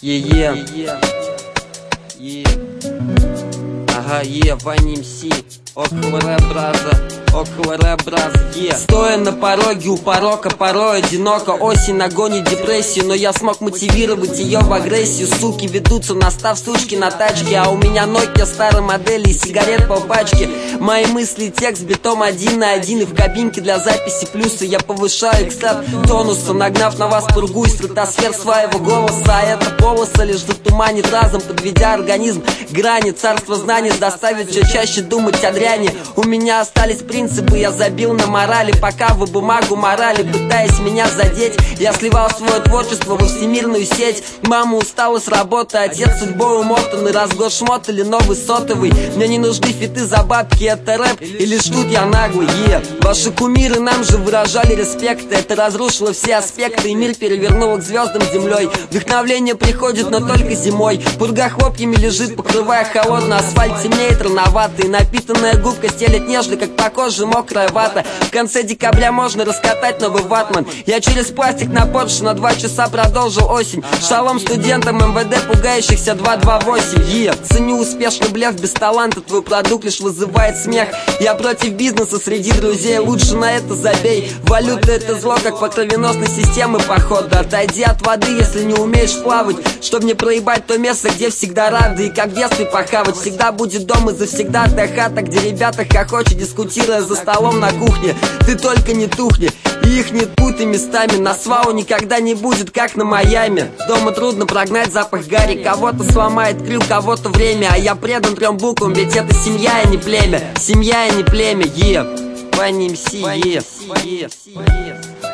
Вани МС, около рэп браза, Стоя на пороге у порока, порой одиноко. Осень нагонит депрессию, но я смог мотивировать ее в агрессию. Суки ведутся, настав сучки на тачке, а у меня Nokia старой модели и сигарет по пачке. Мои мысли, текст битом 1 на 1, и в кабинке для записи плюсы я повышаю экстракт тонуса, нагнав на вас пургу из стратосфер своего голоса. А эта полоса лишь затуманит разом, подведя организм к грани. Царство знаний заставит все чаще думать о дряни. У меня остались принципы, я забил на морали, пока вы бумагу морали, пытаясь меня задеть. Я сливал свое творчество во всемирную сеть. Мама устала с работы, отец судьбой умотанный, разгон шмот или новый сотовый. Мне не нужны фиты за бабки, это рэп или штут я наглый, Ваши кумиры нам же выражали респект, это разрушило все аспекты, и мир перевернуло к звездам землей. Вдохновление приходит, но только зимой. Пурга хлопьями лежит, покрывая холодный асфальт, темнеет рановато, и напитанная губка стелет нежно, как по коже мокрая вата. В конце декабря можно раскатать новый ватман. Я через пластик на Порше на 2 часа продолжил осень. Шалом студентам МВД, пугающихся 228. Ценю успешный блеф без таланта, твой продукт лишь вызывает смех. Я против бизнеса среди друзей, лучше на это забей. Валюта это зло, как по кровеносной системе походу. Отойди от воды, если не умеешь плавать, чтоб не проебать то место, где всегда рады. И как в детстве похавать, всегда будет дом и завсегдатая хата, где ребята хохочут, дискутируя за столом на кухне. Ты только не тухни, и их не путай местами. На свалу никогда не будет, как на Майами. Дома трудно прогнать запах гари, кого-то сломает крюк, кого-то время. А я предан 3 буквам, ведь это семья, а не племя. Семья, а не племя, Вани МС,